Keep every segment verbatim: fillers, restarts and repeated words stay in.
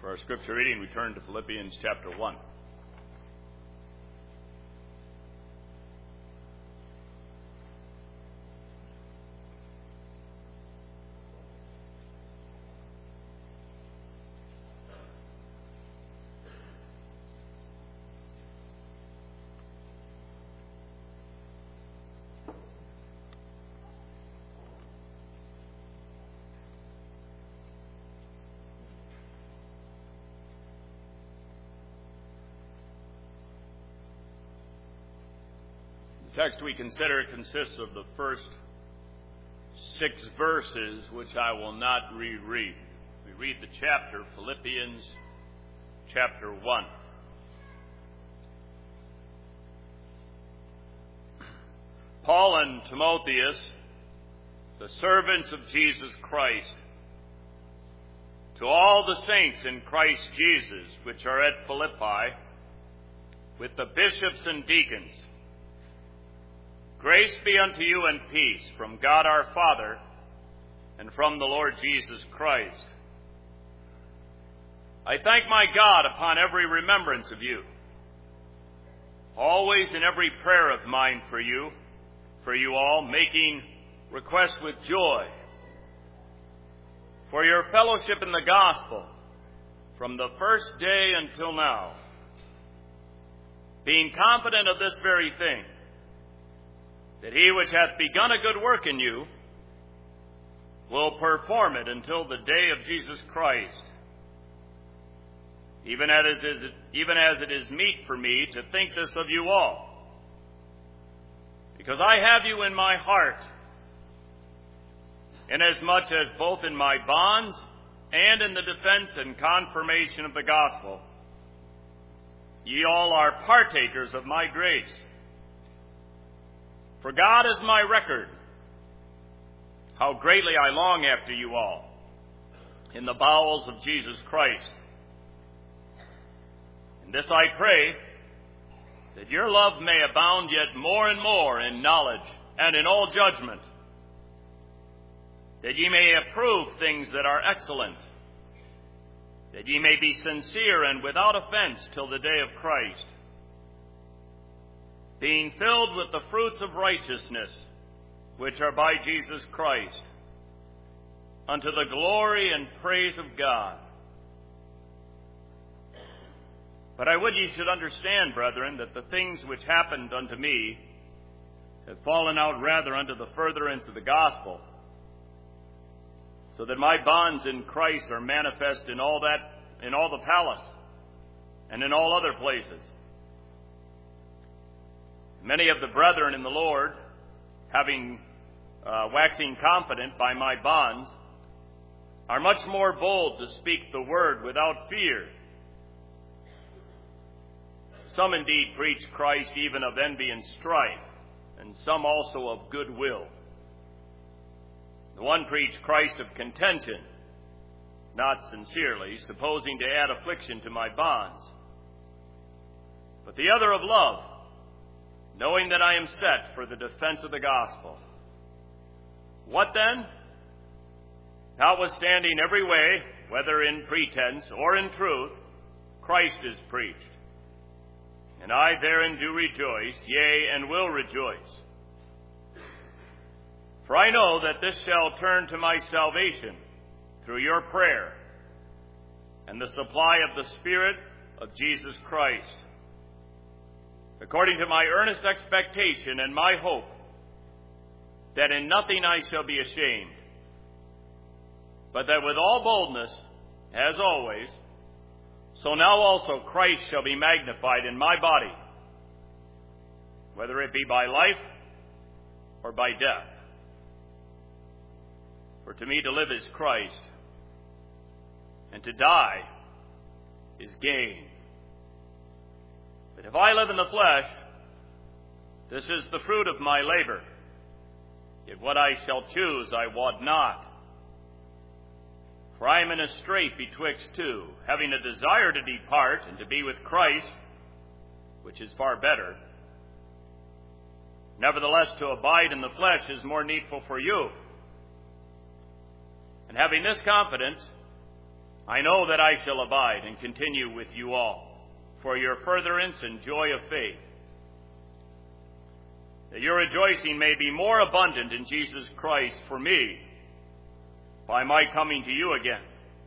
For our scripture reading, we turn to Philippians chapter one. The text we consider consists of the first six verses, which I will not reread. We read the chapter, Philippians chapter one. Paul and Timotheus, the servants of Jesus Christ, to all the saints in Christ Jesus, which are at Philippi, with the bishops and deacons, grace be unto you and peace from God our Father and from the Lord Jesus Christ. I thank my God upon every remembrance of you, always in every prayer of mine for you, for you all, making request with joy for your fellowship in the gospel from the first day until now, being confident of this very thing, that he which hath begun a good work in you will perform it until the day of Jesus Christ, even as it is, even as it is meet for me to think this of you all, because I have you in my heart, inasmuch as both in my bonds and in the defense and confirmation of the gospel, ye all are partakers of my grace. For God is my record, how greatly I long after you all in the bowels of Jesus Christ. And this I pray, that your love may abound yet more and more in knowledge and in all judgment, that ye may approve things that are excellent, that ye may be sincere and without offense till the day of Christ, being filled with the fruits of righteousness, which are by Jesus Christ, unto the glory and praise of God. But I would ye should understand, brethren, that the things which happened unto me have fallen out rather unto the furtherance of the gospel, so that my bonds in Christ are manifest in all that, in all the palace, and in all other places. Many of the brethren in the Lord, having uh, waxing confident by my bonds, are much more bold to speak the word without fear. Some indeed preach Christ even of envy and strife, and some also of goodwill. The one preached Christ of contention, not sincerely, supposing to add affliction to my bonds, but the other of love, knowing that I am set for the defense of the gospel. What then? Notwithstanding every way, whether in pretense or in truth, Christ is preached. And I therein do rejoice, yea, and will rejoice. For I know that this shall turn to my salvation through your prayer and the supply of the Spirit of Jesus Christ, according to my earnest expectation and my hope, that in nothing I shall be ashamed, but that with all boldness, as always, so now also Christ shall be magnified in my body, whether it be by life or by death. For to me to live is Christ, and to die is gain. But if I live in the flesh, this is the fruit of my labor. Yet what I shall choose I wot not. For I am in a strait betwixt two, having a desire to depart and to be with Christ, which is far better. Nevertheless, to abide in the flesh is more needful for you. And having this confidence, I know that I shall abide and continue with you all for your furtherance and joy of faith, that your rejoicing may be more abundant in Jesus Christ for me by my coming to you again.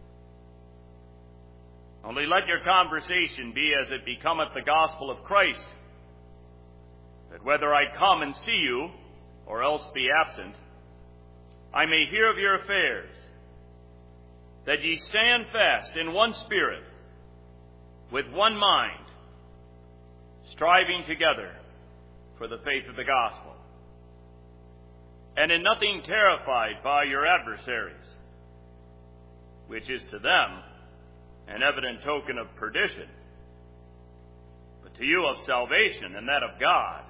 Only let your conversation be as it becometh the gospel of Christ, that whether I come and see you, or else be absent, I may hear of your affairs, that ye stand fast in one spirit, with one mind, striving together for the faith of the gospel, and in nothing terrified by your adversaries, which is to them an evident token of perdition, but to you of salvation, and that of God.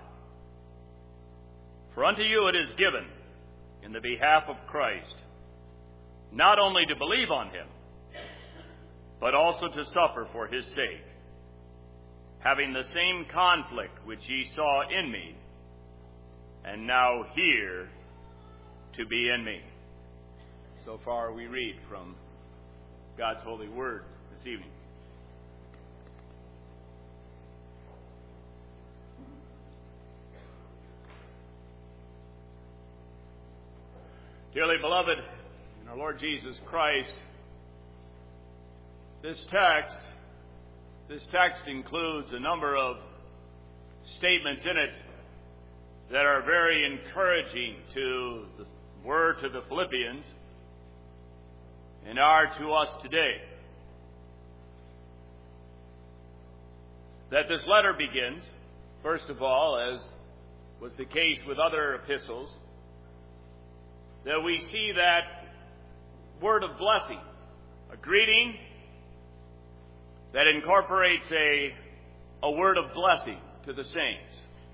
For unto you it is given, in the behalf of Christ, not only to believe on him, but also to suffer for his sake, having the same conflict which ye saw in me, and now hear to be in me. So far we read from God's holy word this evening. Dearly beloved in our Lord Jesus Christ, this text, this text includes a number of statements in it that are very encouraging to the were to the Philippians and are to us today. That this letter begins, first of all, as was the case with other epistles, that we see that word of blessing, a greeting that incorporates a, a word of blessing to the saints.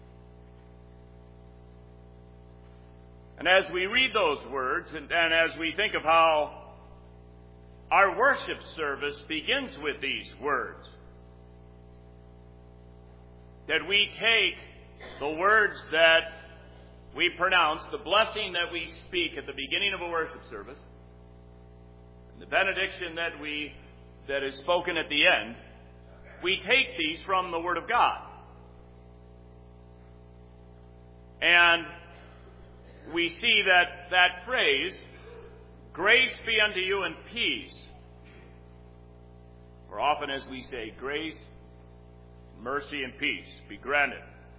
And as we read those words, and, and as we think of how our worship service begins with these words, that we take the words that we pronounce, the blessing that we speak at the beginning of a worship service, and the benediction that we that is spoken at the end, we take these from the Word of God. And we see that that phrase, grace be unto you and peace, or often as we say, grace, mercy, and peace be granted.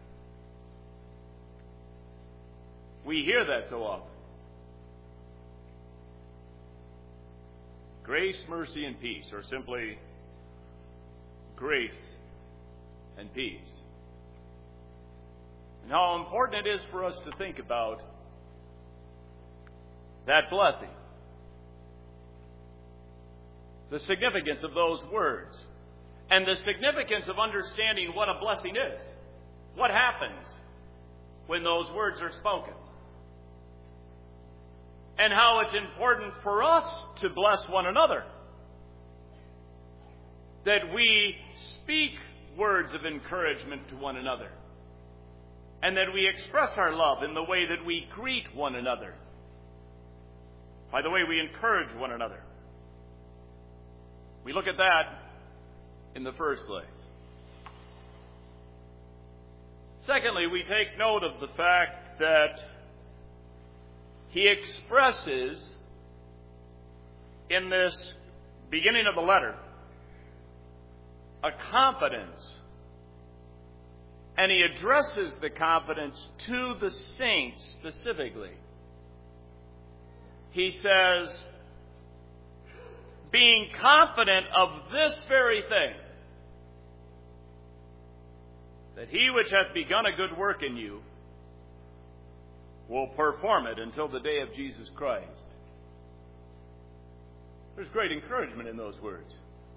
We hear that so often. Grace, mercy, and peace, or simply grace and peace. And how important it is for us to think about that blessing. The significance of those words. And the significance of understanding what a blessing is. What happens when those words are spoken. And how it's important for us to bless one another. That we speak words of encouragement to one another. And that we express our love in the way that we greet one another. By the way we encourage one another. We look at that in the first place. Secondly, we take note of the fact that he expresses in this beginning of the letter a confidence, and he addresses the confidence to the saints specifically. He says, being confident of this very thing, that he which hath begun a good work in you will perform it until the day of Jesus Christ. There's great encouragement in those words.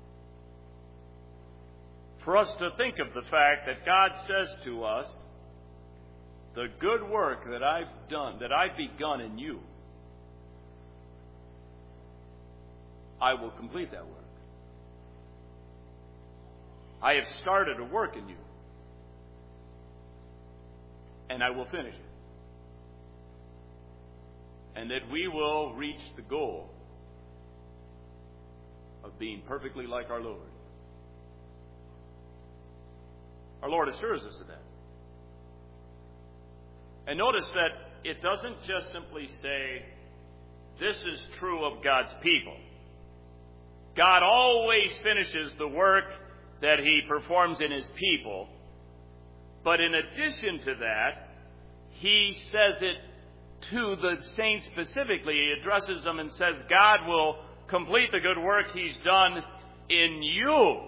For us to think of the fact that God says to us, the good work that I've done, that I've begun in you, I will complete that work. I have started a work in you, and I will finish it. And that we will reach the goal of being perfectly like our Lord. Our Lord assures us of that. And notice that it doesn't just simply say, this is true of God's people. God always finishes the work that He performs in His people. But in addition to that, He says it to the saints specifically. He addresses them and says, God will complete the good work He's done in you.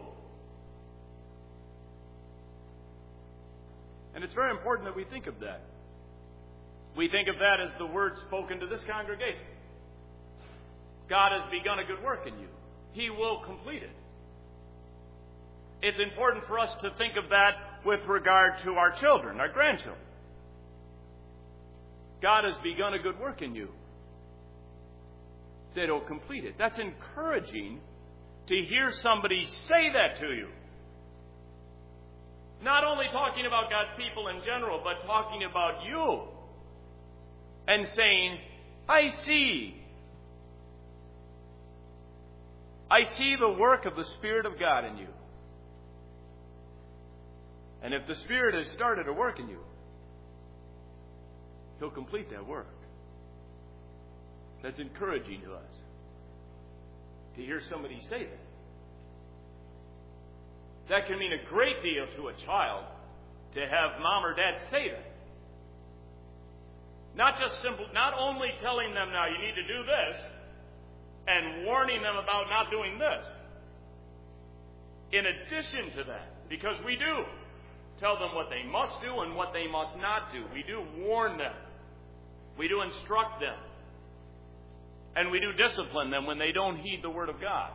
And it's very important that we think of that. We think of that as the word spoken to this congregation. God has begun a good work in you. He will complete it. It's important for us to think of that with regard to our children, our grandchildren. God has begun a good work in you. That He'll complete it. That's encouraging to hear somebody say that to you. Not only talking about God's people in general, but talking about you. And saying, I see. I see the work of the Spirit of God in you. And if the Spirit has started a work in you, He'll complete that work. That's encouraging to us. To hear somebody say that. That can mean a great deal to a child to have mom or dad say that. Not just simple, not only telling them, now you need to do this, and warning them about not doing this. In addition to that, because we do tell them what they must do and what they must not do. We do warn them. We do instruct them. And we do discipline them when they don't heed the Word of God.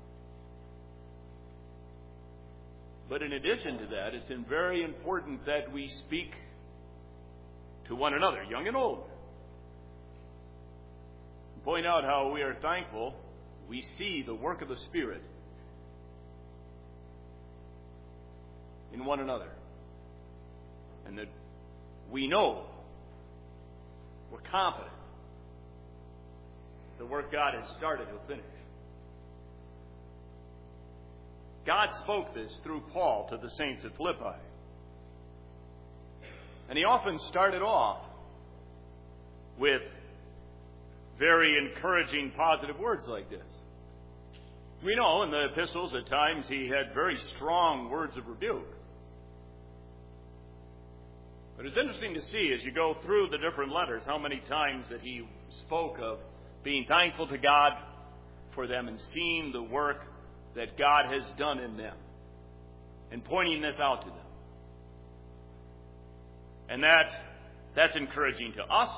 But in addition to that, it's very important that we speak to one another, young and old. Point out how we are thankful we see the work of the Spirit in one another. And that we know, we're confident, the work God has started, He'll finish. God spoke this through Paul to the saints at Philippi. And he often started off with very encouraging, positive words like this. We know in the epistles at times he had very strong words of rebuke. But it's interesting to see as you go through the different letters how many times that he spoke of being thankful to God for them and seeing the work that God has done in them and pointing this out to them. And that that's encouraging to us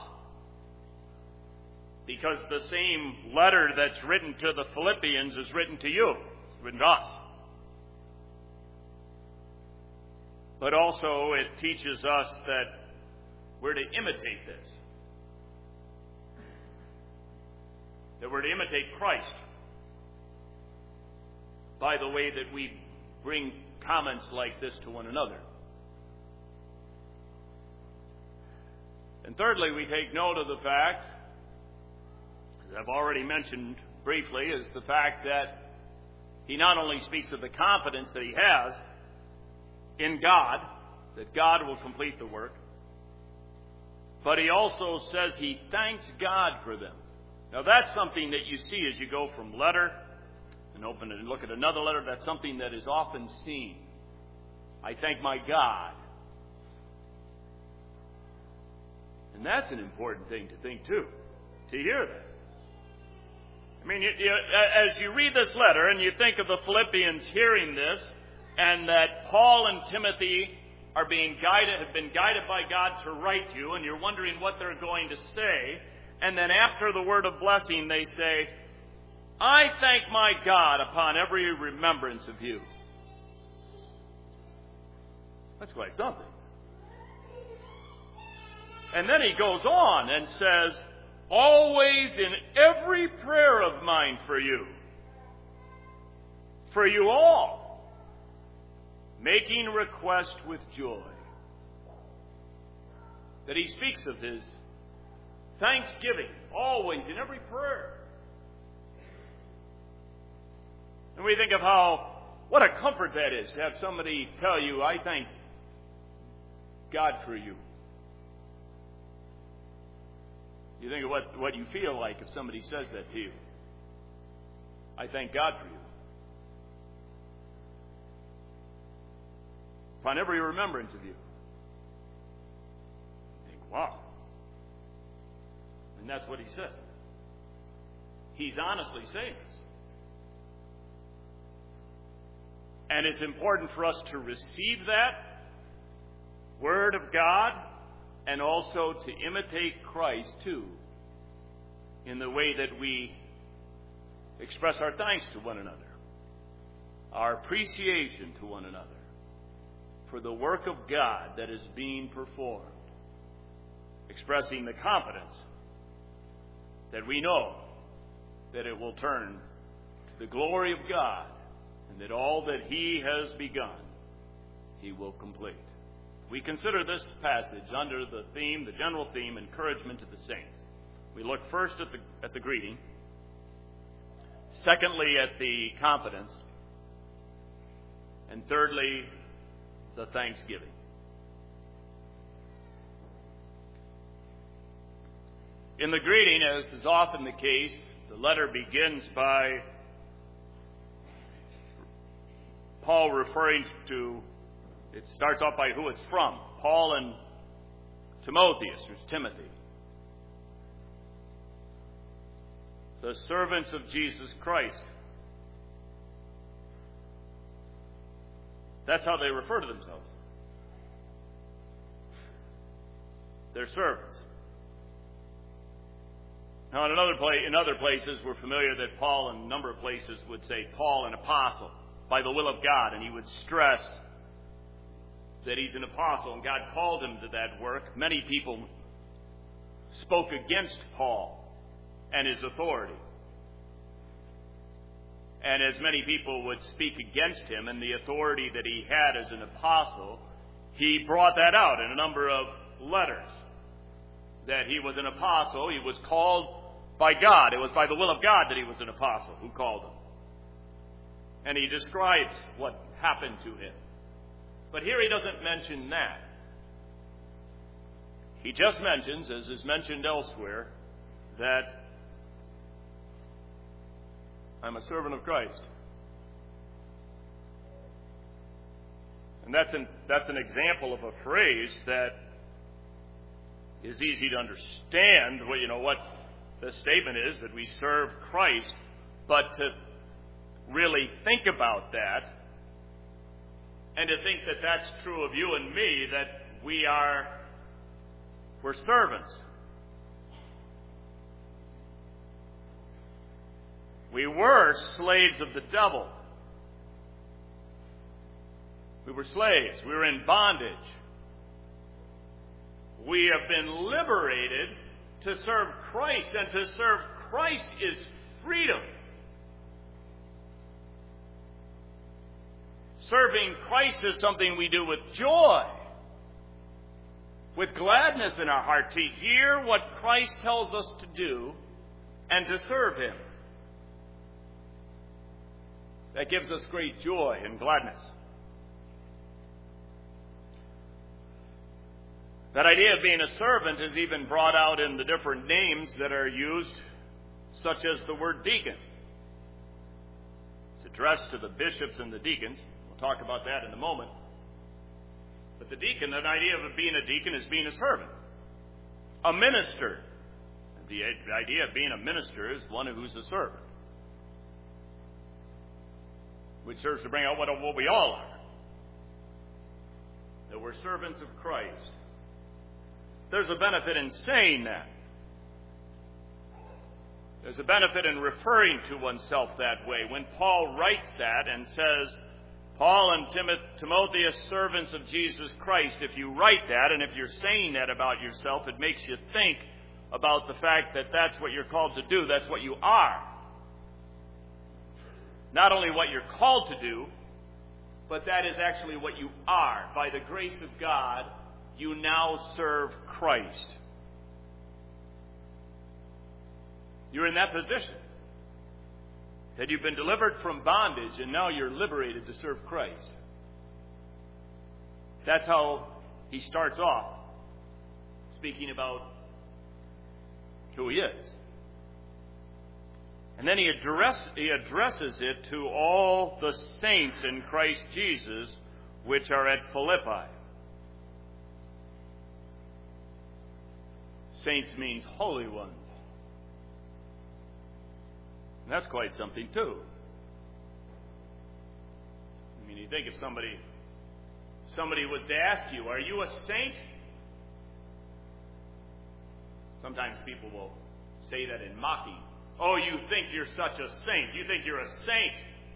because the same letter that's written to the Philippians is written to you, it's written to us. But also it teaches us that we're to imitate this. That we're to imitate Christ by the way that we bring comments like this to one another. And thirdly, we take note of the fact, as I've already mentioned briefly, is the fact that he not only speaks of the confidence that he has in God, that God will complete the work, but he also says he thanks God for them. Now that's something that you see as you go from letter and open it and look at another letter. That's something that is often seen. I thank my God. And that's an important thing to think too, to hear that. I mean, you, you, as you read this letter and you think of the Philippians hearing this, and that Paul and Timothy are being guided, have been guided by God to write you, and you're wondering what they're going to say, and then after the word of blessing they say, I thank my God upon every remembrance of you. That's quite something. And then he goes on and says, always in every prayer of mine for you, for you all, making request with joy. That he speaks of his thanksgiving always in every prayer. And we think of how, what a comfort that is to have somebody tell you, I thank God for you. You think of what, what you feel like if somebody says that to you. I thank God for you. Upon every remembrance of you. You think, wow. And that's what he says. He's honestly saying this. And it's important for us to receive that Word of God and also to imitate Christ too in the way that we express our thanks to one another, our appreciation to one another for the work of God that is being performed, expressing the confidence that we know that it will turn to the glory of God and that all that He has begun, He will complete. We consider this passage under the theme, the general theme, encouragement to the saints. We look first at the, at the greeting, secondly at the confidence, and thirdly, the thanksgiving. In the greeting, as is often the case, the letter begins by Paul referring to, it starts off by who it's from. Paul and Timotheus, who's Timothy. The servants of Jesus Christ. That's how they refer to themselves. They're servants. Now, in another place, in other places, we're familiar that Paul, in a number of places, would say Paul, an apostle, by the will of God, and he would stress that he's an apostle, and God called him to that work. Many people spoke against Paul and his authority. And as many people would speak against him and the authority that he had as an apostle, he brought that out in a number of letters. That he was an apostle, he was called by God. It was by the will of God that he was an apostle who called him. And he describes what happened to him. But here he doesn't mention that. He just mentions, as is mentioned elsewhere, that I'm a servant of Christ. And that's an, that's an example of a phrase that is easy to understand. Well, you know what the statement is, that we serve Christ, but to really think about that and to think that that's true of you and me, that we are, we're servants. We were slaves of the devil. We were slaves. We were in bondage. We have been liberated to serve Christ, and to serve Christ is freedom. Serving Christ is something we do with joy, with gladness in our heart, to hear what Christ tells us to do and to serve Him. That gives us great joy and gladness. That idea of being a servant is even brought out in the different names that are used, such as the word deacon. It's addressed to the bishops and the deacons. We'll talk about that in a moment. But the deacon, an idea of being a deacon is being a servant. A minister. The idea of being a minister is one who's a servant, which serves to bring out what, what we all are. That we're servants of Christ. There's a benefit in saying that. There's a benefit in referring to oneself that way. When Paul writes that and says, Paul and Timoth- Timotheus, servants of Jesus Christ, if you write that and if you're saying that about yourself, it makes you think about the fact that that's what you're called to do. That's what you are. Not only what you're called to do, but that is actually what you are. By the grace of God, you now serve Christ. You're in that position. That you've been delivered from bondage and now you're liberated to serve Christ. That's how he starts off, speaking about who he is. And then he, address, he addresses it to all the saints in Christ Jesus which are at Philippi. Saints means holy ones. And that's quite something too. I mean, you think if somebody somebody was to ask you, are you a saint? Sometimes people will say that in mocking. Oh, you think you're such a saint. You think you're a saint.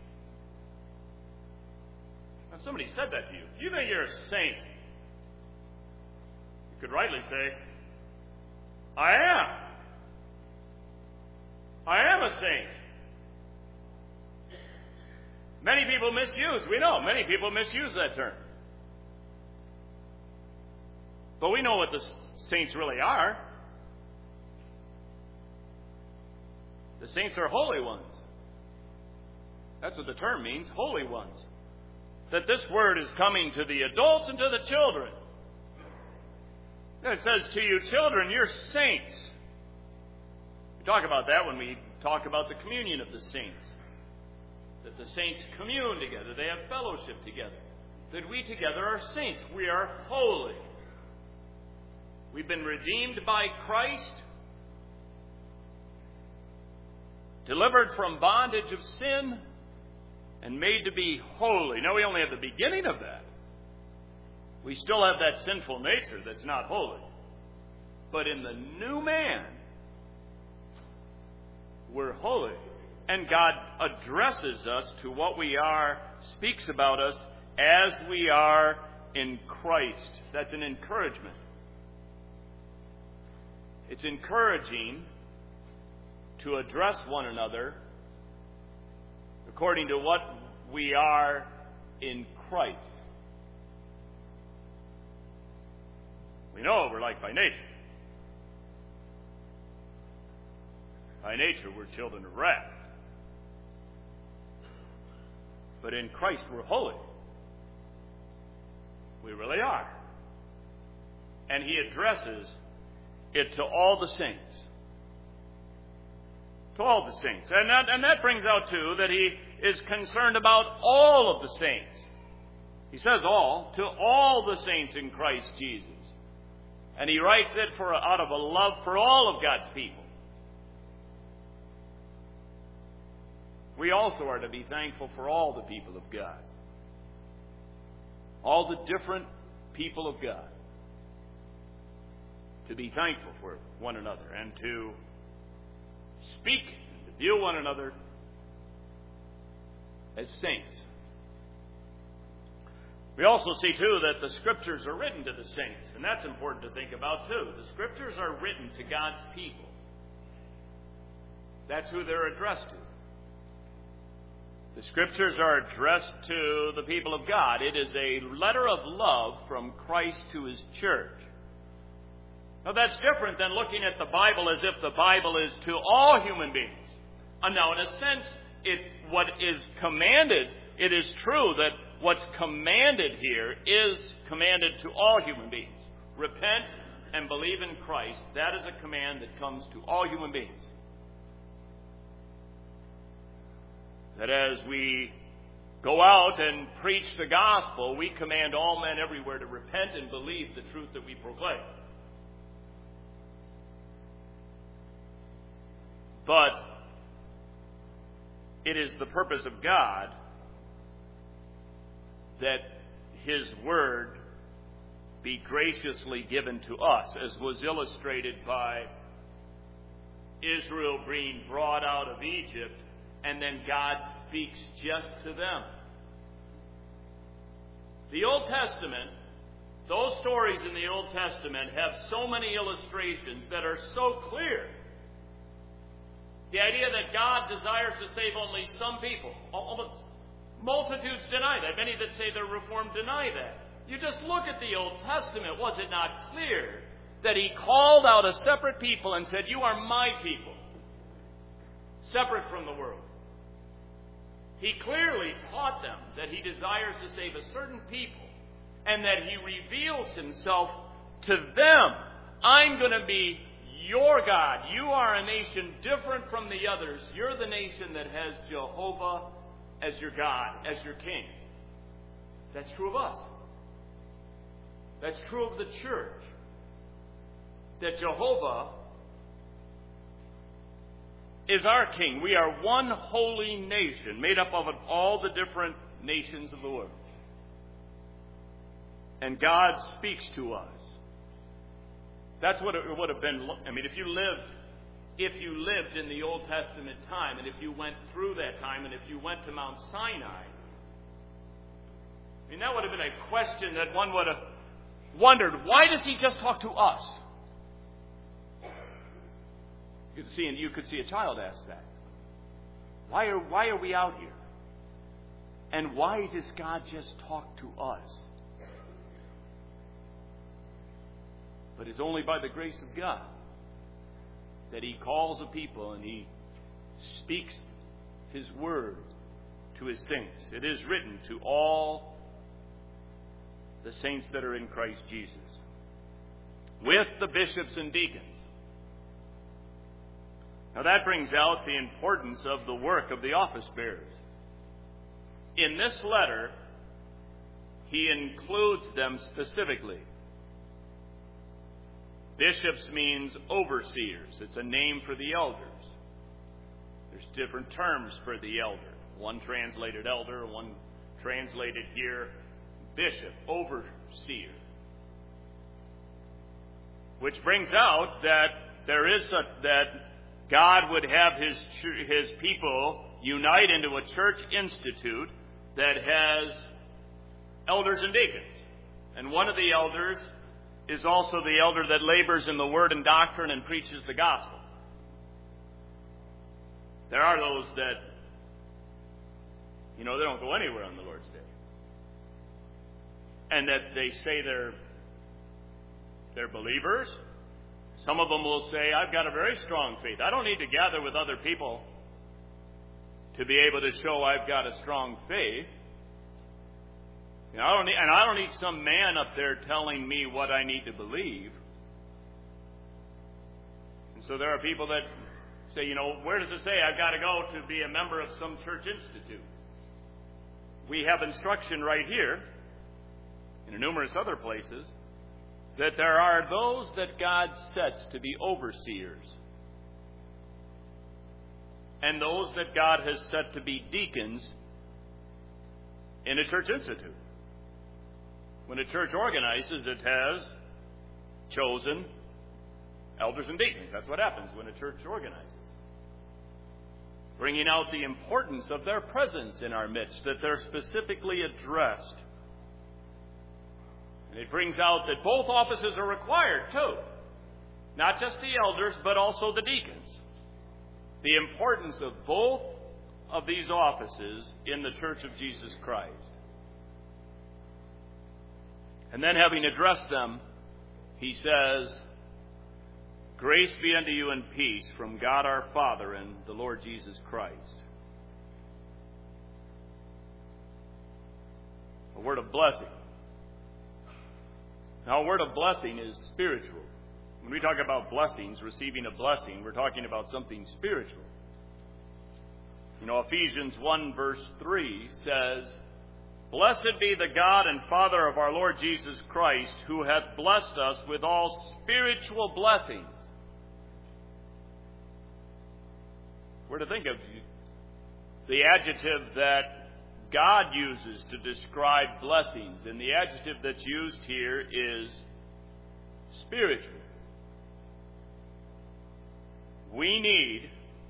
Now, somebody said that to you. You think you're a saint. You could rightly say, I am. I am a saint. Many people misuse, we know, many people misuse that term. But we know what the saints really are. The saints are holy ones. That's what the term means, holy ones. That this word is coming to the adults and to the children. It says to you, children, you're saints. We talk about that when we talk about the communion of the saints. That the saints commune together. They have fellowship together. That we together are saints. We are holy. We've been redeemed by Christ. Delivered from bondage of sin. And made to be holy. Now we only have the beginning of that. We still have that sinful nature that's not holy. But in the new man, we're holy. And God addresses us to what we are, speaks about us as we are in Christ. That's an encouragement. It's encouraging to address one another according to what we are in Christ. We know what we're like by nature. By nature, we're children of wrath. But in Christ, we're holy. We really are. And he addresses it to all the saints. To all the saints. And that, and that brings out, too, that he is concerned about all of the saints. He says all, to all the saints in Christ Jesus. And he writes it for out of a love for all of God's people. We also are to be thankful for all the people of God. All the different people of God. To be thankful for one another and to speak and to view one another as saints. We also see, too, that the Scriptures are written to the saints. And that's important to think about, too. The Scriptures are written to God's people. That's who they're addressed to. The Scriptures are addressed to the people of God. It is a letter of love from Christ to His church. Now, that's different than looking at the Bible as if the Bible is to all human beings. And now, in a sense, it what is commanded, it is true that what's commanded here is commanded to all human beings. Repent and believe in Christ. That is a command that comes to all human beings. That as we go out and preach the gospel, we command all men everywhere to repent and believe the truth that we proclaim. But it is the purpose of God that His Word be graciously given to us, as was illustrated by Israel being brought out of Egypt, and then God speaks just to them. The Old Testament, those stories in the Old Testament have so many illustrations that are so clear. The idea that God desires to save only some people. Almost multitudes deny that. Many that say they're Reformed deny that. You just look at the Old Testament. Was it not clear that He called out a separate people and said, "You are my people, separate from the world"? He clearly taught them that he desires to save a certain people and that he reveals himself to them. I'm going to be your God. You are a nation different from the others. You're the nation that has Jehovah as your God, as your king. That's true of us. That's true of the church. That Jehovah is our king. We are one holy nation made up of all the different nations of the world. And God speaks to us. That's what it would have been. I mean, if you lived, if you lived in the Old Testament time, and if you went through that time, and if you went to Mount Sinai, I mean, that would have been a question that one would have wondered, why does he just talk to us? You could see, and you could see a child ask that. Why are, why are we out here? And why does God just talk to us? But it's only by the grace of God that he calls a people and he speaks his word to his saints. It is written to all the saints that are in Christ Jesus, with the bishops and deacons. Now that brings out the importance of the work of the office bearers. In this letter, he includes them specifically. Bishops means overseers. It's a name for the elders. There's different terms for the elder. One translated elder, one translated here bishop, overseer. Which brings out that there is a, that God would have his his people unite into a church institute that has elders and deacons. And one of the elders is also the elder that labors in the word and doctrine and preaches the gospel. There are those that, you know, they don't go anywhere on the Lord's Day. And that they say they're, they're believers. Some of them will say, I've got a very strong faith. I don't need to gather with other people to be able to show I've got a strong faith. You know, I don't need, and I don't need some man up there telling me what I need to believe. And so there are people that say, you know, where does it say I've got to go to be a member of some church institute? We have instruction right here, and in numerous other places, that there are those that God sets to be overseers, and those that God has set to be deacons in a church institute. When a church organizes, it has chosen elders and deacons. That's what happens when a church organizes. Bringing out the importance of their presence in our midst, that they're specifically addressed. And it brings out that both offices are required, too. Not just the elders, but also the deacons. The importance of both of these offices in the Church of Jesus Christ. And then, having addressed them, he says, grace be unto you and peace from God our Father and the Lord Jesus Christ. A word of blessing. Now, a word of blessing is spiritual. When we talk about blessings, receiving a blessing, we're talking about something spiritual. You know, Ephesians one verse three says, blessed be the God and Father of our Lord Jesus Christ, who hath blessed us with all spiritual blessings. We're to think of the adjective that God uses to describe blessings, and the adjective that's used here is spiritual. We need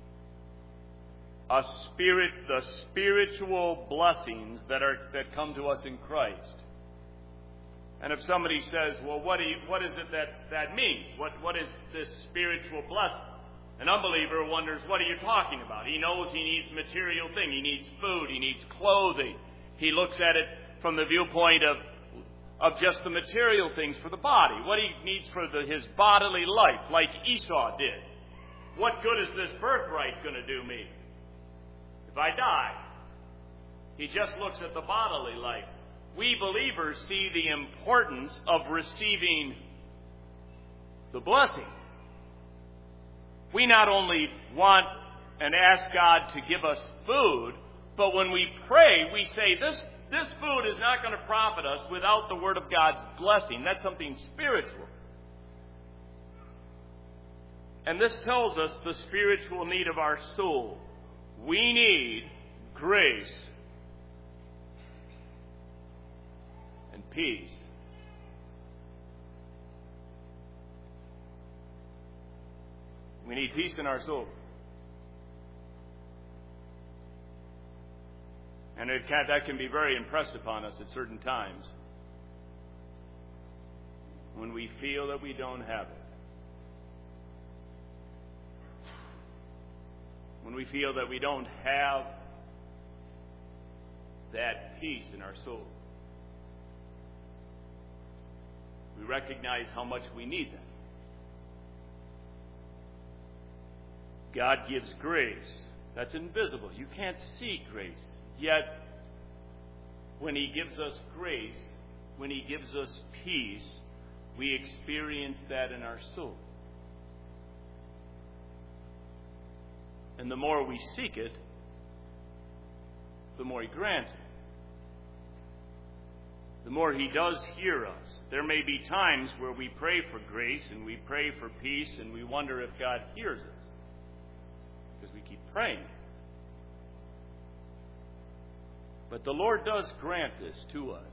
a spirit, the spiritual blessings that are that come to us in Christ. And if somebody says, well, what do you, what is it that that means? What what is this spiritual blessing? An unbeliever wonders, what are you talking about? He knows he needs material thing. He needs food. He needs clothing. He looks at it from the viewpoint of of just the material things for the body. What he needs for the, his bodily life, like Esau did. What good is this birthright going to do me if I die? He just looks at the bodily life. We believers see the importance of receiving the blessing. We not only want and ask God to give us food, but when we pray, we say, this, this food is not going to profit us without the Word of God's blessing. That's something spiritual. And this tells us the spiritual need of our soul. We need grace and peace. We need peace in our soul. And it can, that can be very impressed upon us at certain times when we feel that we don't have it. When we feel that we don't have that peace in our soul. We recognize how much we need that. God gives grace. That's invisible. You can't see grace. Yet, when He gives us grace, when He gives us peace, we experience that in our soul. And the more we seek it, the more He grants it. The more He does hear us. There may be times where we pray for grace and we pray for peace and we wonder if God hears us. Because we keep praying. But the Lord does grant this to us.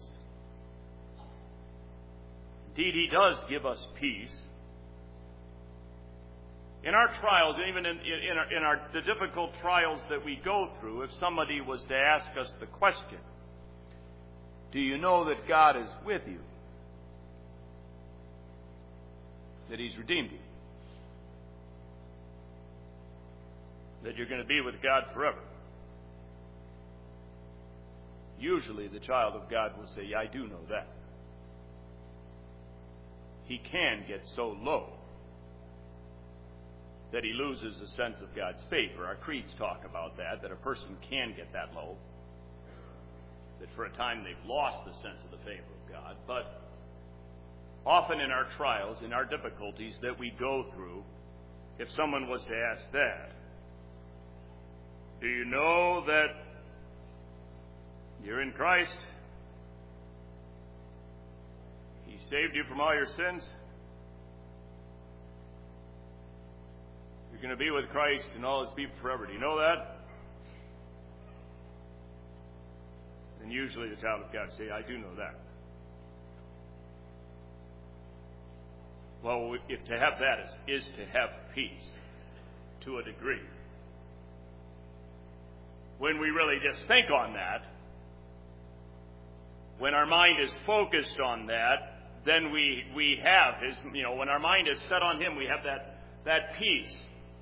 Indeed, He does give us peace. In our trials, and even in, in, our, in our, the difficult trials that we go through, if somebody was to ask us the question, do you know that God is with you? That He's redeemed you? That you're going to be with God forever? Usually the child of God will say, yeah, I do know that. He can get so low that he loses a sense of God's favor. Our creeds talk about that, that a person can get that low, that for a time they've lost the sense of the favor of God. But often in our trials, in our difficulties that we go through, if someone was to ask that, do you know that you're in Christ? He saved you from all your sins? You're going to be with Christ and all His people forever. Do you know that? And usually the child of God say, I do know that. Well, if to have that is, is to have peace to a degree. When we really just think on that, when our mind is focused on that, then we we have His, you know, when our mind is set on Him, we have that, that peace.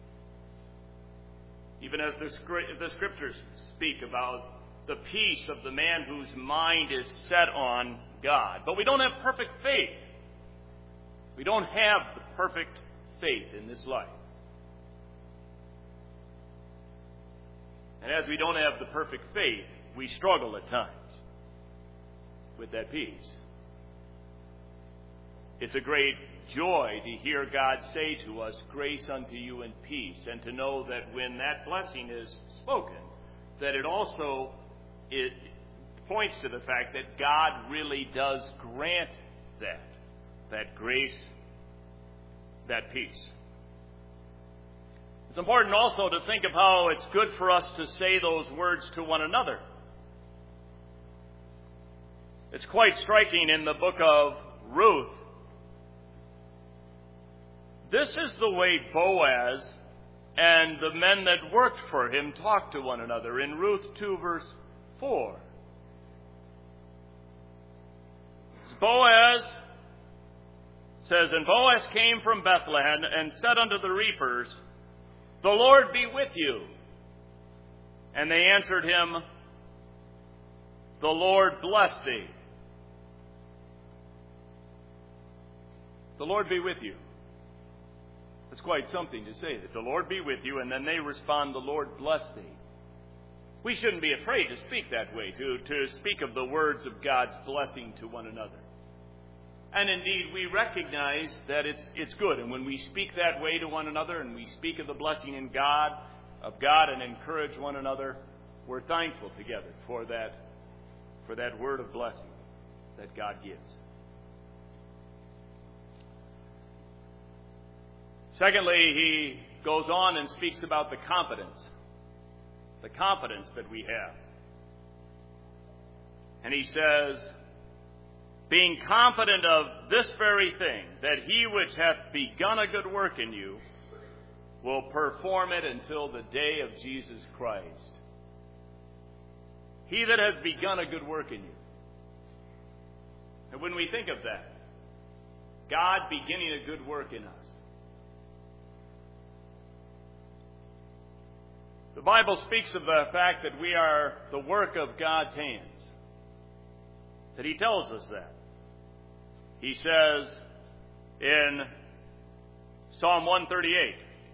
Even as the, the Scriptures speak about the peace of the man whose mind is set on God. But we don't have perfect faith. We don't have the perfect faith in this life. And as we don't have the perfect faith, we struggle at times with that peace. It's a great joy to hear God say to us, grace unto you and peace, and to know that when that blessing is spoken, that it also it points to the fact that God really does grant that, that grace, that peace. It's important also to think of how it's good for us to say those words to one another. It's quite striking in the book of Ruth. This is the way Boaz and the men that worked for him talked to one another in Ruth two, verse four. Boaz says, and Boaz came from Bethlehem and said unto the reapers, the Lord be with you. And they answered him, the Lord bless thee. The Lord be with you. That's quite something to say, that the Lord be with you, and then they respond, the Lord bless thee. We shouldn't be afraid to speak that way, to, to speak of the words of God's blessing to one another. And indeed, we recognize that it's it's good. And when we speak that way to one another and we speak of the blessing in God, of God, and encourage one another, we're thankful together for that, for that word of blessing that God gives. Secondly, he goes on and speaks about the confidence, the confidence that we have. And he says, being confident of this very thing, that he which hath begun a good work in you will perform it until the day of Jesus Christ. He that has begun a good work in you. And when we think of that, God beginning a good work in us, the Bible speaks of the fact that we are the work of God's hands. That he tells us that. He says in Psalm one thirty-eight,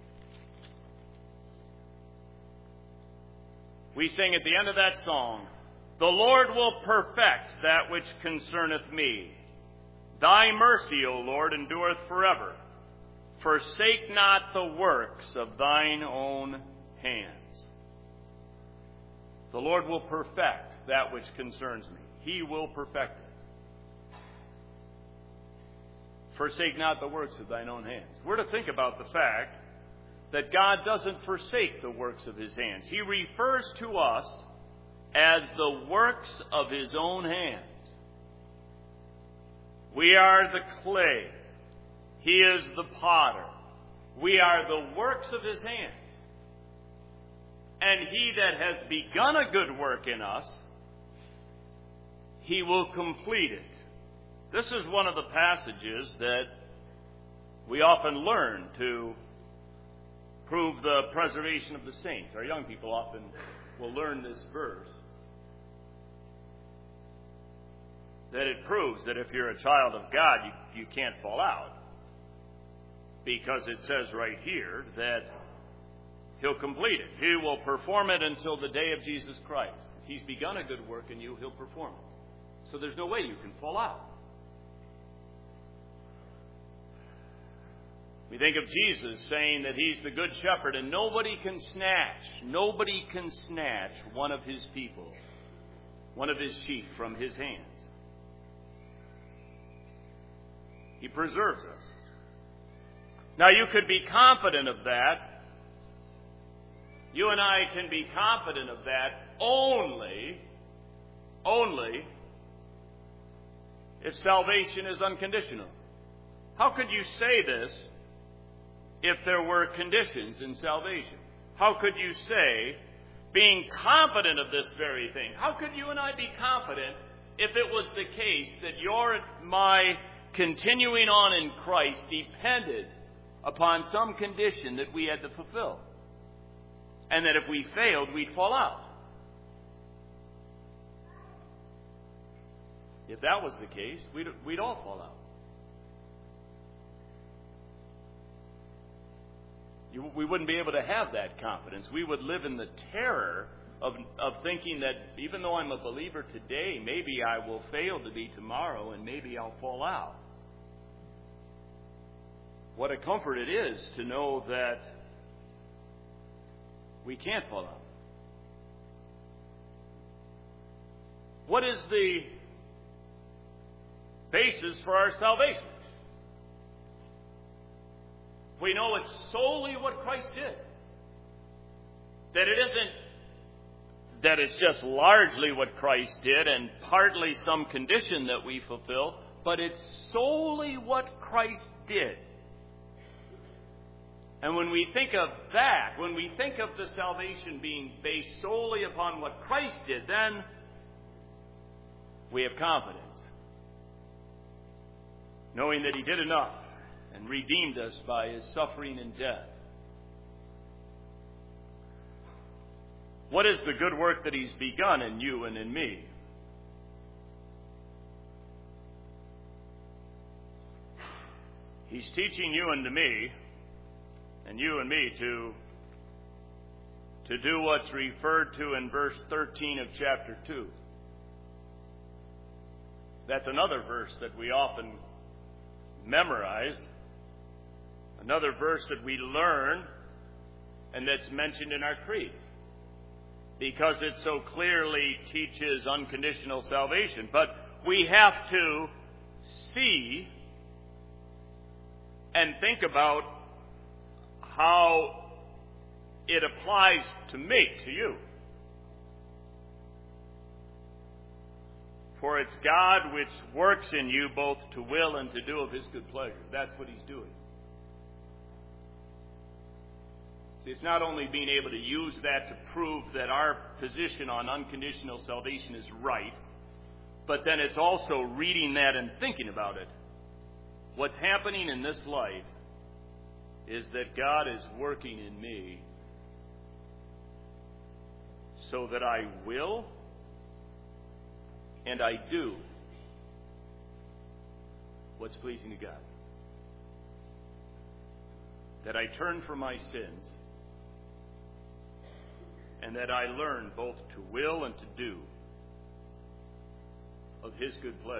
we sing at the end of that song, the Lord will perfect that which concerneth me. Thy mercy, O Lord, endureth forever. Forsake not the works of thine own hands. The Lord will perfect that which concerns me. He will perfect it. Forsake not the works of thine own hands. We're to think about the fact that God doesn't forsake the works of his hands. He refers to us as the works of his own hands. We are the clay. He is the potter. We are the works of his hands. And he that has begun a good work in us, he will complete it. This is one of the passages that we often learn to prove the preservation of the saints. Our young people often will learn this verse. That it proves that if you're a child of God, you, you can't fall out. Because it says right here that he'll complete it. He will perform it until the day of Jesus Christ. If he's begun a good work in you, he'll perform it. So there's no way you can fall out. We think of Jesus saying that he's the good shepherd and nobody can snatch, nobody can snatch one of his people, one of his sheep from his hands. He preserves us. Now you could be confident of that. You and I can be confident of that only, only if salvation is unconditional. How could you say this if there were conditions in salvation? How could you say, being confident of this very thing, how could you and I be confident if it was the case that your my continuing on in Christ depended upon some condition that we had to fulfill? And that if we failed, we'd fall out. If that was the case, we'd, we'd all fall out. You, we wouldn't be able to have that confidence. We would live in the terror of, of thinking that even though I'm a believer today, maybe I will fail to be tomorrow and maybe I'll fall out. What a comfort it is to know that we can't fall out. What is the basis for our salvation? We know it's solely what Christ did. That it isn't that it's just largely what Christ did and partly some condition that we fulfill, but it's solely what Christ did. And when we think of that, when we think of the salvation being based solely upon what Christ did, then we have confidence, knowing that he did enough and redeemed us by his suffering and death. What is the good work that he's begun in you and in me? He's teaching you and to me, and you and me, to to do what's referred to in verse thirteen of chapter two. That's another verse that we often memorize, another verse that we learn, and that's mentioned in our creed, because it so clearly teaches unconditional salvation. But we have to see and think about how it applies to me, to you. For it's God which works in you both to will and to do of His good pleasure. That's what He's doing. See, it's not only being able to use that to prove that our position on unconditional salvation is right, but then it's also reading that and thinking about it. What's happening in this life is that God is working in me so that I will and I do what's pleasing to God. That I turn from my sins and that I learn both to will and to do of His good pleasure.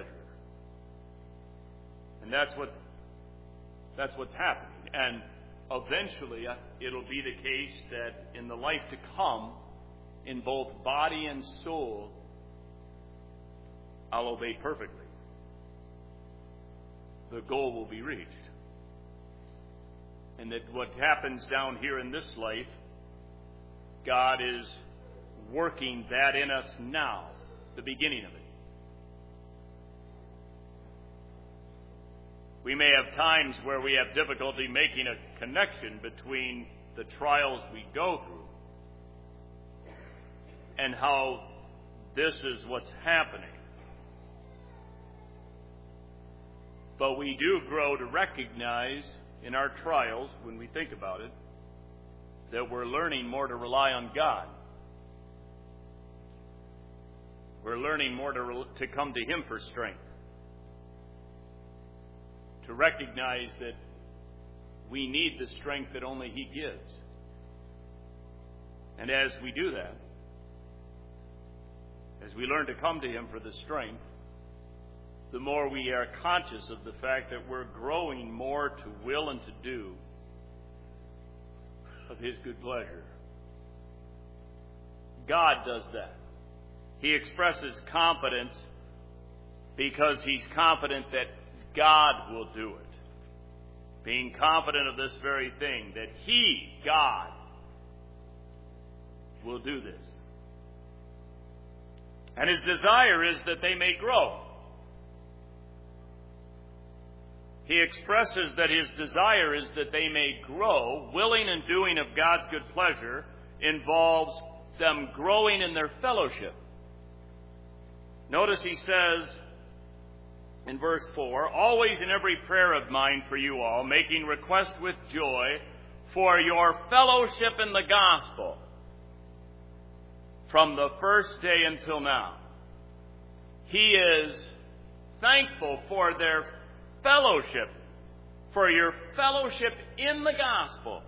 And that's what's, that's what's happening. And eventually it'll be the case that in the life to come, in both body and soul, I'll obey perfectly. The goal will be reached. And that what happens down here in this life, God is working that in us now, the beginning of it. We may have times where we have difficulty making a connection between the trials we go through and how this is what's happening. But we do grow to recognize in our trials, when we think about it, that we're learning more to rely on God. We're learning more to, re- to come to Him for strength. To recognize that we need the strength that only He gives. And as we do that, as we learn to come to Him for the strength, the more we are conscious of the fact that we're growing more to will and to do of His good pleasure. God does that. He expresses confidence because He's confident that God will do it. Being confident of this very thing, that He, God, will do this. And His desire is that they may grow. He expresses that His desire is that they may grow. Willing and doing of God's good pleasure involves them growing in their fellowship. Notice he says in verse four, always in every prayer of mine for you all, making request with joy for your fellowship in the gospel from the first day until now. He is thankful for their fellowship, for your fellowship in the gospel.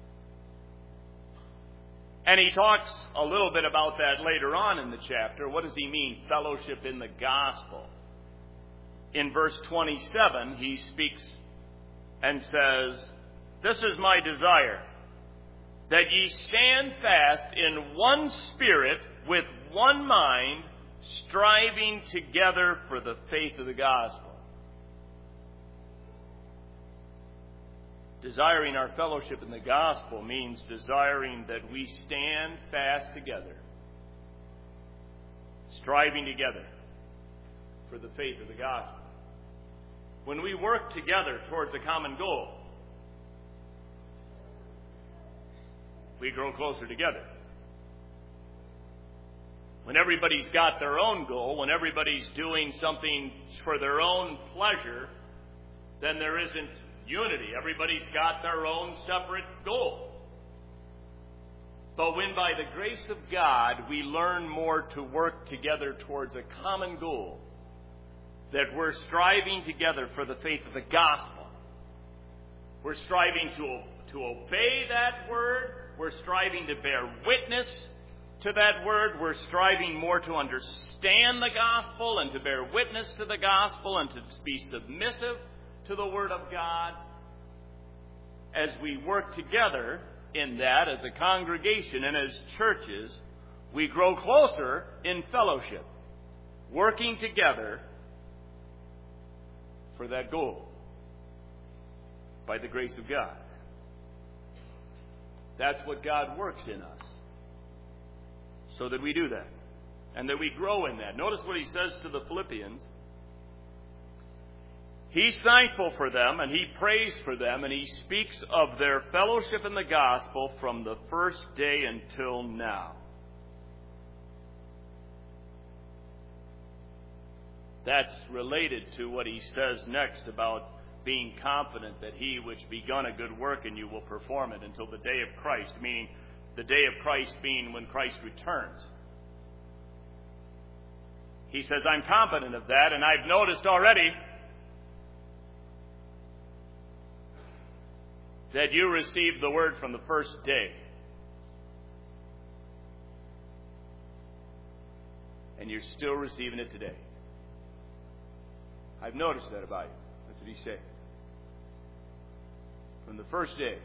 And he talks a little bit about that later on in the chapter. What does he mean, fellowship in the gospel? In verse twenty-seven, he speaks and says, this is my desire, that ye stand fast in one spirit, with one mind, striving together for the faith of the gospel. Desiring our fellowship in the gospel means desiring that we stand fast together, striving together for the faith of the gospel. When we work together towards a common goal, we grow closer together. When everybody's got their own goal, when everybody's doing something for their own pleasure, then there isn't unity. Everybody's got their own separate goal. But when by the grace of God we learn more to work together towards a common goal, that we're striving together for the faith of the gospel, we're striving to to obey that word. We're striving to bear witness to that word. We're striving more to understand the gospel and to bear witness to the gospel and to be submissive to the word of God. As we work together in that as a congregation and as churches, we grow closer in fellowship, working together for that goal by the grace of God. That's what God works in us, so that we do that and that we grow in that. Notice what he says to the Philippians. He's thankful for them and he prays for them, and he speaks of their fellowship in the gospel from the first day until now. That's related to what he says next about being confident that he which begun a good work in you will perform it until the day of Christ, meaning the day of Christ being when Christ returns. He says, I'm confident of that, and I've noticed already that you received the word from the first day. And you're still receiving it today. I've noticed that about you. That's what he said. From the first day,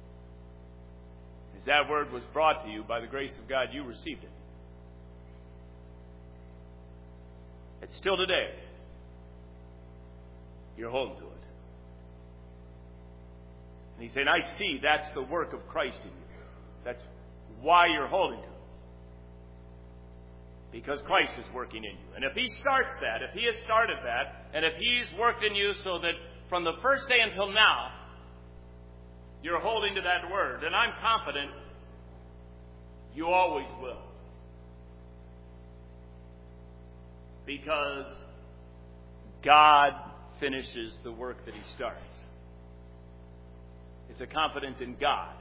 as that word was brought to you by the grace of God, you received it. It's still today. You're holding to it. And he's saying, I see that's the work of Christ in you. That's why you're holding to it. Because Christ is working in you. And if he starts that, if he has started that, and if he's worked in you so that from the first day until now, you're holding to that word, then I'm confident you always will. Because God finishes the work that he starts. It's a confidence in God.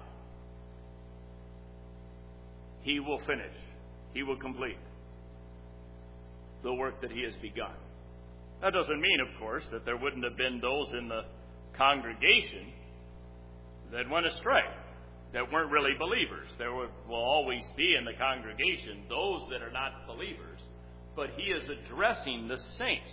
He will finish. He will complete the work that he has begun. That doesn't mean, of course, that there wouldn't have been those in the congregation that went astray, that weren't really believers. There will always be in the congregation those that are not believers. But he is addressing the saints.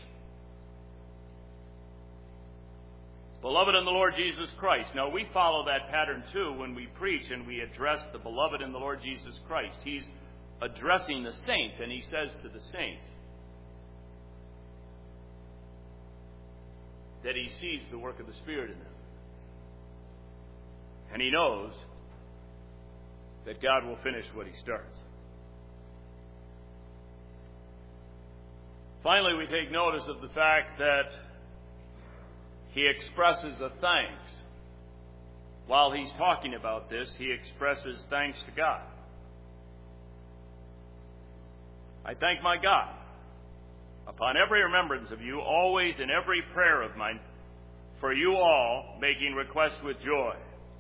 Beloved in the Lord Jesus Christ. Now, we follow that pattern too when we preach and we address the beloved in the Lord Jesus Christ. He's addressing the saints, and he says to the saints that he sees the work of the Spirit in them. And he knows that God will finish what he starts. Finally, we take notice of the fact that he expresses a thanks. While he's talking about this, he expresses thanks to God. I thank my God upon every remembrance of you, always in every prayer of mine, for you all, making request with joy.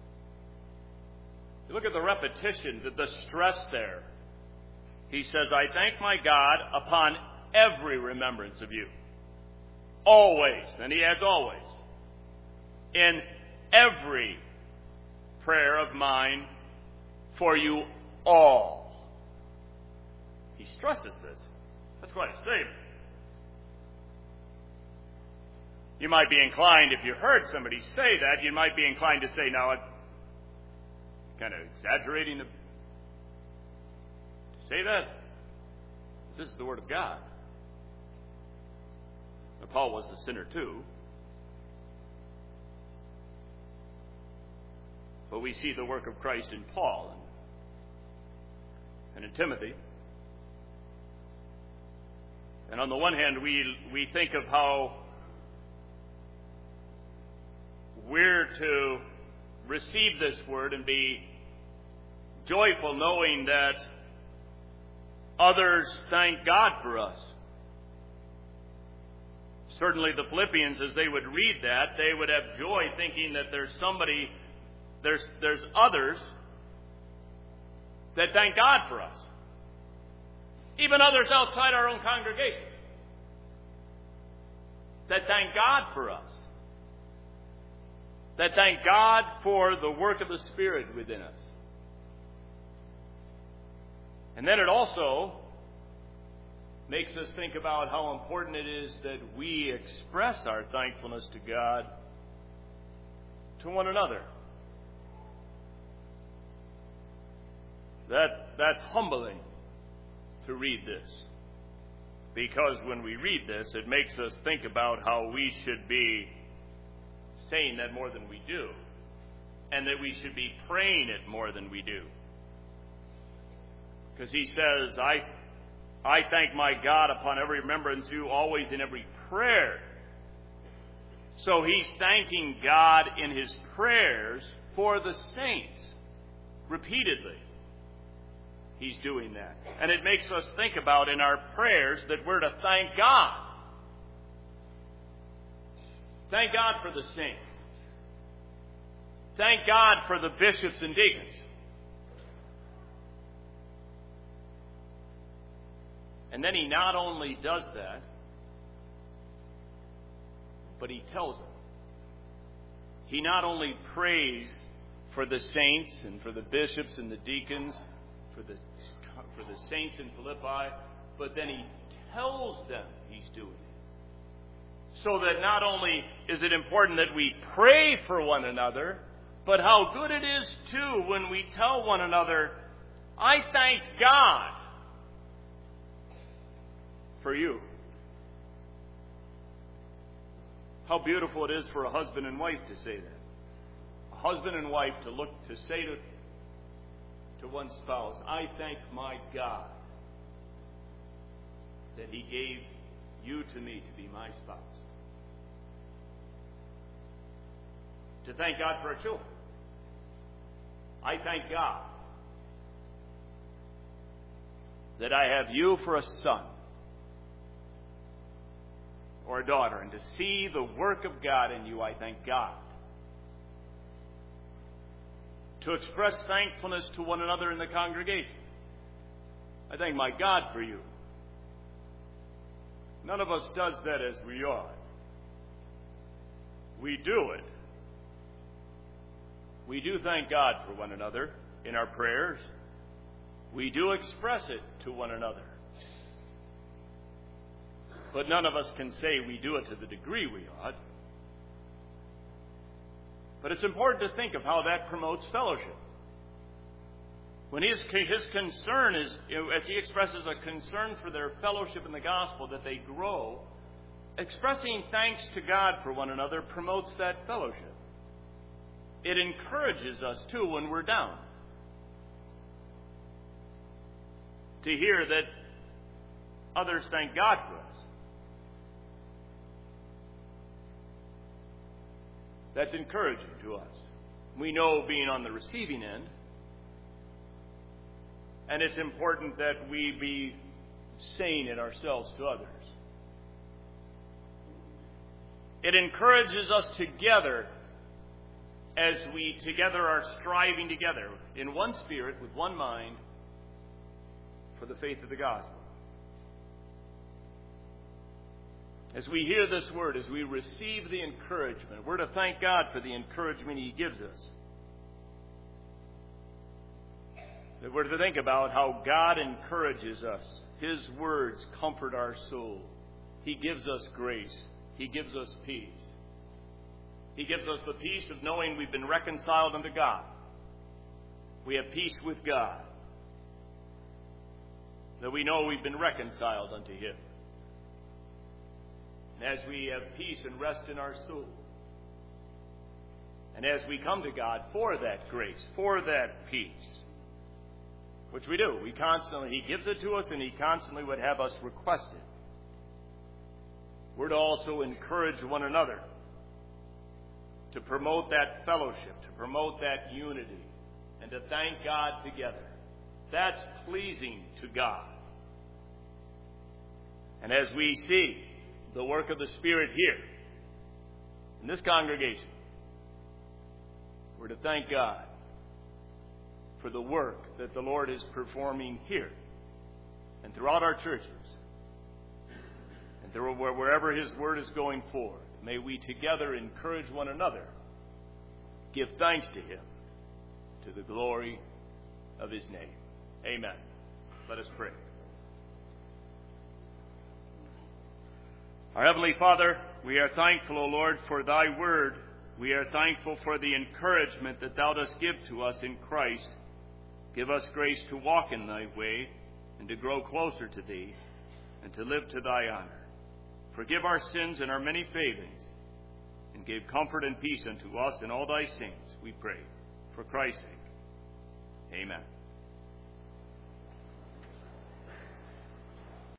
You look at the repetition, the, the stress there. He says, I thank my God upon every remembrance of you. Always. And he adds always. In every prayer of mine for you all. He stresses this. That's quite a statement. You might be inclined, if you heard somebody say that, you might be inclined to say, now, I'm kind of exaggerating to say that. This is the Word of God. Now, Paul was a sinner too. But we see the work of Christ in Paul and in Timothy. And on the one hand, we we think of how we're to receive this word and be joyful knowing that others thank God for us. Certainly the Philippians, as they would read that, they would have joy thinking that there's somebody, there's, there's others that thank God for us. Even others outside our own congregation that thank God for us. that thank God for the work of the Spirit within us. And then it also makes us think about how important it is that we express our thankfulness to God to one another. That, that's humbling to read this. Because when we read this, it makes us think about how we should be saying that more than we do. And that we should be praying it more than we do. Because he says, I, I thank my God upon every remembrance of you, always in every prayer. So he's thanking God in his prayers for the saints. Repeatedly. He's doing that. And it makes us think about in our prayers that we're to thank God. Thank God for the saints. Thank God for the bishops and deacons. And then he not only does that, but he tells them. He not only prays for the saints and for the bishops and the deacons, for the, for the saints in Philippi, but then he tells them he's doing it. So that not only is it important that we pray for one another, but how good it is too when we tell one another, I thank God for you. How beautiful it is for a husband and wife to say that. A husband and wife to look to say to to one spouse, I thank my God that he gave you to me to be my spouse. To thank God for our children. I thank God that I have you for a son or a daughter, and to see the work of God in you, I thank God. To express thankfulness to one another in the congregation. I thank my God for you. None of us does that as we ought. We do it. We do thank God for one another in our prayers. We do express it to one another. But none of us can say we do it to the degree we ought. But it's important to think of how that promotes fellowship. When his, his concern is, as he expresses a concern for their fellowship in the gospel, that they grow, expressing thanks to God for one another promotes that fellowship. It encourages us, too, when we're down. To hear that others thank God for us. That's encouraging to us. We know being on the receiving end. And it's important that we be saying it ourselves to others. It encourages us together as we together are striving together in one spirit, with one mind, for the faith of the gospel. As we hear this word, as we receive the encouragement, we're to thank God for the encouragement he gives us. That we're to think about how God encourages us. His words comfort our soul. He gives us grace. He gives us peace. He gives us the peace of knowing we've been reconciled unto God. We have peace with God. That we know we've been reconciled unto him. And as we have peace and rest in our soul, and as we come to God for that grace, for that peace, which we do, we constantly, he gives it to us, and he constantly would have us request it. We're to also encourage one another to promote that fellowship, to promote that unity, and to thank God together. That's pleasing to God. And as we see the work of the Spirit here, in this congregation, we're to thank God for the work that the Lord is performing here and throughout our churches and through wherever his word is going forth. May we together encourage one another give thanks to him to the glory of his name. Amen. Let us pray. Our Heavenly Father, we are thankful, O Lord, for thy word. We are thankful for the encouragement that thou dost give to us in Christ. Give us grace to walk in thy way and to grow closer to thee and to live to thy honor. Forgive our sins and our many failings, and give comfort and peace unto us and all thy saints, we pray. For Christ's sake. Amen.